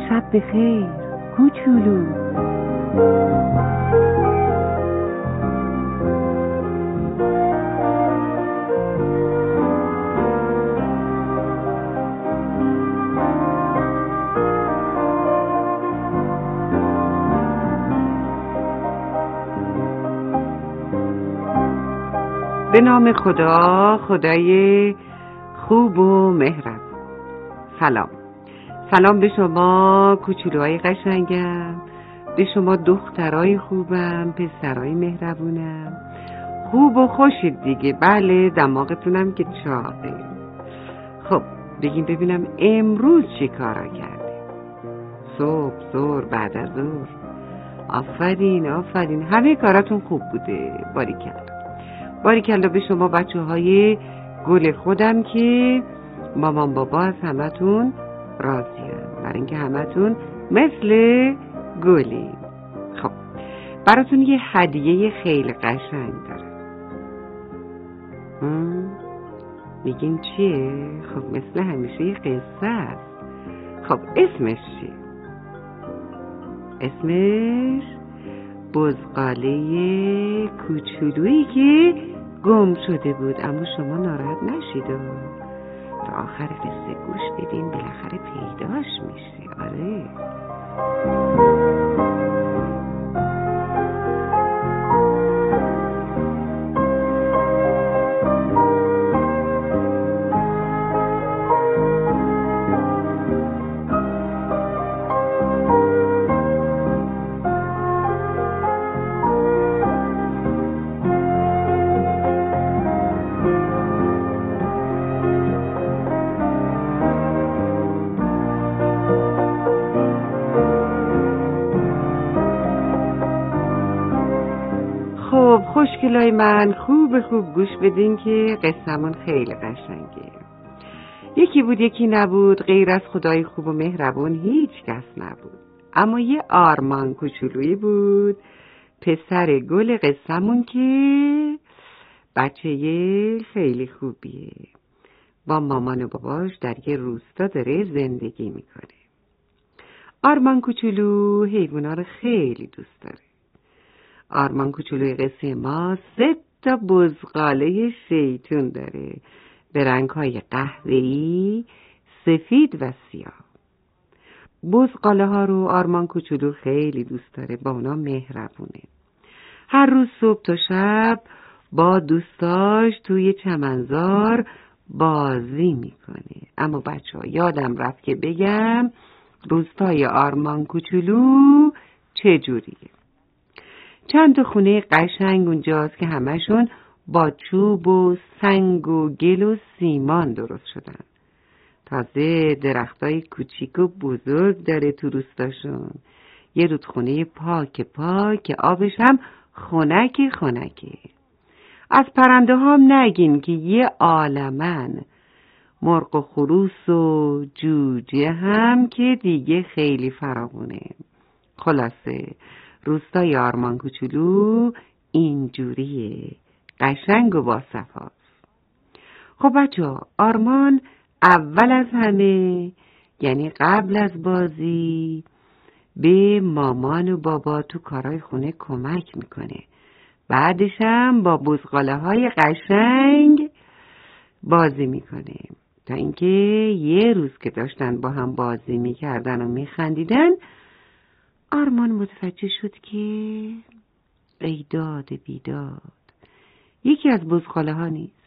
شب بخیر کوچولو. به نام خدا، خدای خوب و مهربان. سلام به شما کوچولوهای قشنگم، به شما دخترای خوبم، پسرای مهربونم. خوب و خوشید دیگه. بله، دماغتونم که چاقه. خب بگیم ببینم امروز چی کارا کرده؟ صبح، ظهر، بعد از ظهر. آفرین همه کاراتون خوب بوده. باریکلا به شما بچه‌های گل خودم که مامان بابا از همتون راضیم، برای اینکه همتون مثل گلی. خب براتون یه هدیه خیلی قشنگ دارم. میگین چیه؟ خب مثل همیشه یه قصه است. خب اسمش چیه؟ اسمش بزغاله کوچولویی که گم شده بود. اما شما ناراحت نشید و تا آخر قصه گوش بدین، بالاخره پیداش میشه. آره خوشگلای من، خوب گوش بدین که قصه‌مون خیلی قشنگه. یکی بود یکی نبود، غیر از خدای خوب و مهربون هیچ کس نبود. اما یه آرمان کوچولویی بود، پسر گل قصه‌مون که بچه خیلی خوبیه. با مامان و باباش در یه روستا داره زندگی میکنه. آرمان کوچولو حیونا رو خیلی دوست داره. آرمان کوچولوی قصه ما 3 بزغاله شیطون داره، به رنگ‌های قهوه‌ای، سفید و سیاه. بزغاله ها رو آرمان کوچولو خیلی دوست داره، با اونا مهربونه. هر روز صبح تا شب با دوستاش توی چمنزار بازی میکنه. اما بچه‌ها یادم رفت که بگم روستای آرمان کوچولو چجوریه. چند تا خونه قشنگ اونجاست که همشون با چوب و سنگ و گل و سیمان درست شدن. تازه درختای کوچیک و بزرگ داره تو روستاشون. یه رودخونه پاک که آبش هم خنکه. از پرنده هم نگین که یه عالمن. مرغ و خروس و جوجه هم که دیگه خیلی فراوونه. خلاصه روستای آرمان کوچولو اینجوریه، قشنگ و باصفاست. خب بچه‌ها، آرمان اول از همه، یعنی قبل از بازی، به مامان و بابا تو کارهای خونه کمک میکنه. بعدش هم با بزغاله های قشنگ بازی میکنه، تا اینکه یه روز که داشتن با هم بازی میکردن و میخندیدن، آرمان متوجه شد که ای داد بیداد، یکی از بزغاله ها نیست.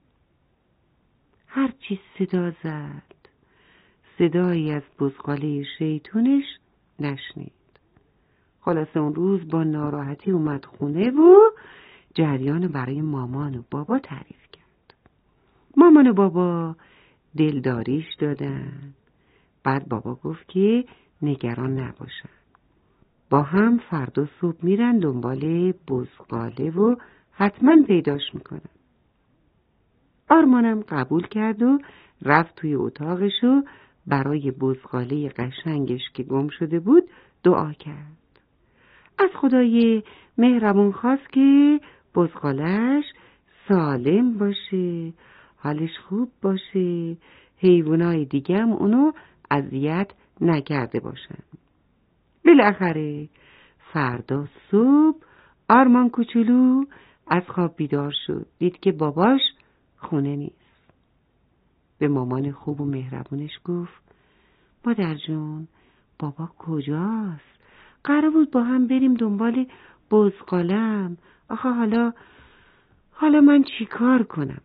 هرچی صدا زد، صدایی از بزغاله شیطونش نشنید. خلاصه اون روز با ناراحتی اومد خونه و جریان برای مامان و بابا تعریف کرد. مامان و بابا دلداریش دادن. بعد بابا گفت که نگران نباشن، با هم فردا صبح میرن دنبال بزغاله و حتما پیداش میکنن. آرمانم قبول کرد و رفت توی اتاقش و برای بزغاله قشنگش که گم شده بود دعا کرد. از خدای مهربون خواست که بزغاله‌اش سالم باشه، حالش خوب باشه، حیوانای دیگه هم اونو اذیت نکرده باشن. بالاخره فردا صبح آرمان کوچولو از خواب بیدار شد. دید که باباش خونه نیست. به مامان خوب و مهربونش گفت مادر جون، بابا کجاست؟ قرار بود با هم بریم دنبال بزغالم. آخه حالا من چی کار کنم؟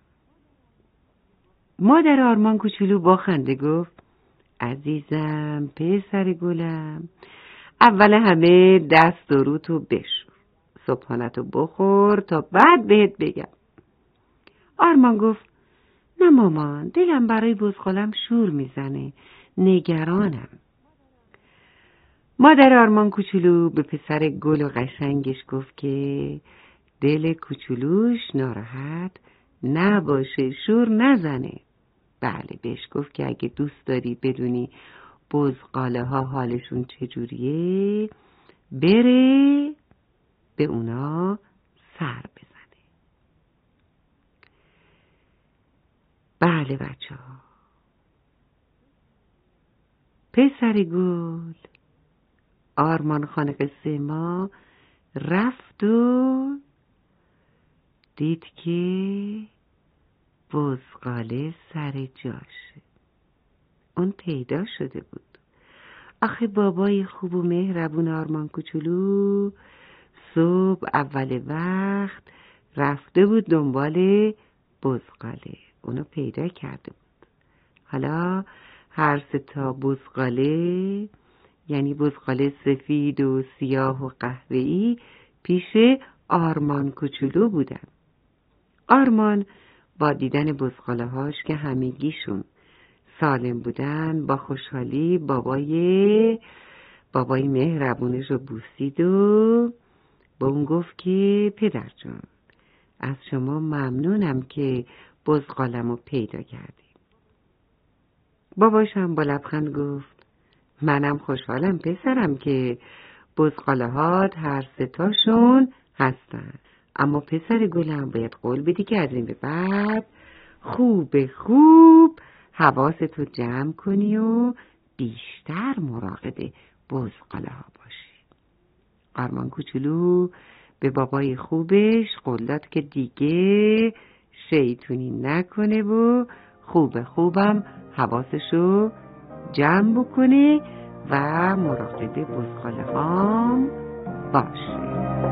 مادر آرمان کوچولو با خنده گفت عزیزم، پسر گلم، اول همه دست و روتو بشور، صبحانتو بخور تا بعد بهت بگم. آرمان گفت نه مامان، دلم برای بزغالم شور میزنه، نگرانم. مادر آرمان کوچولو به پسر گل و قشنگش گفت که دل کوچولوش ناراحت نباشه، شور نزنه. بله، بهش گفت که اگه دوست داری بدونی بزغاله ها حالشون چجوریه، بره به اونا سر بزنه. بله بچه ها، پسر گل آرمان خان قصه ما رفت و دید که بزغاله سر جاشه. اون پیدا شده بود. آخه بابای خوب و مهربون آرمان کوچولو صبح اول وقت رفته بود دنبال بزغاله. اونو پیدا کرده بود. حالا هر سه تا بزغاله، یعنی بزغاله سفید و سیاه و قهوه‌ای، پیش آرمان کوچولو بودن. آرمان با دیدن بزغاله هاش که همگیشون سالم بودن با خوشحالی بابای مهربونش رو بوسید و با اون گفت که پدر جان، از شما ممنونم که بزغالم رو پیدا کردی. باباش هم با لبخند گفت منم خوشحالم پسرم که بزغاله هات هر سه تاشون هستن، اما پسر گلم باید قول بدی که از این به بعد خوب حواستو جمع کنی و بیشتر مراقب بزغاله ها باشی. آرمان کوچولو به بابای خوبش قول داد که دیگه شیطونی نکنه و خوبم حواسشو جمع بکنه و مراقب بزغاله هام باشه.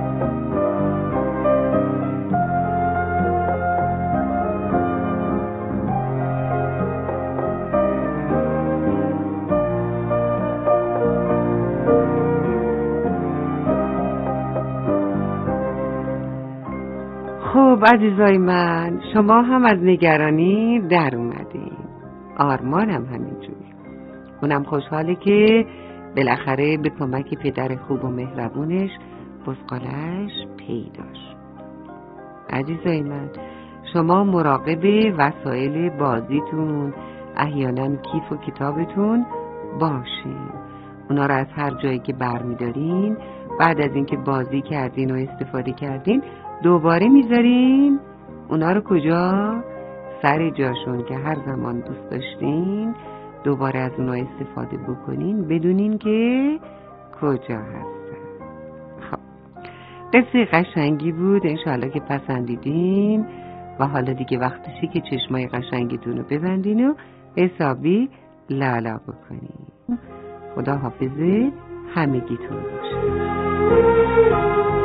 خب عزیزای من، شما هم از نگرانی در اومدین. آرمانم همینجور. اونم خوشحاله که بالاخره به کمک پدر خوب و مهربونش بزغاله‌اش پیدا شد. عزیزای من، شما مراقب وسایل بازیتون، احیانا کیف و کتابتون باشین. اونا رو از هر جایی که برمیدارین، بعد از اینکه بازی کردین و استفاده کردین، دوباره میذارین اونا رو کجا؟ سر جاشون، که هر زمان دوست داشتین دوباره از اونا استفاده بکنین، بدونین که کجا هستن. خب، قصه قشنگی بود، انشاءالله که پسندیدین و حالا دیگه وقتشه که چشمای قشنگتون رو ببندین و حسابی لالا بکنین. خدا حافظ همگیتون باشه.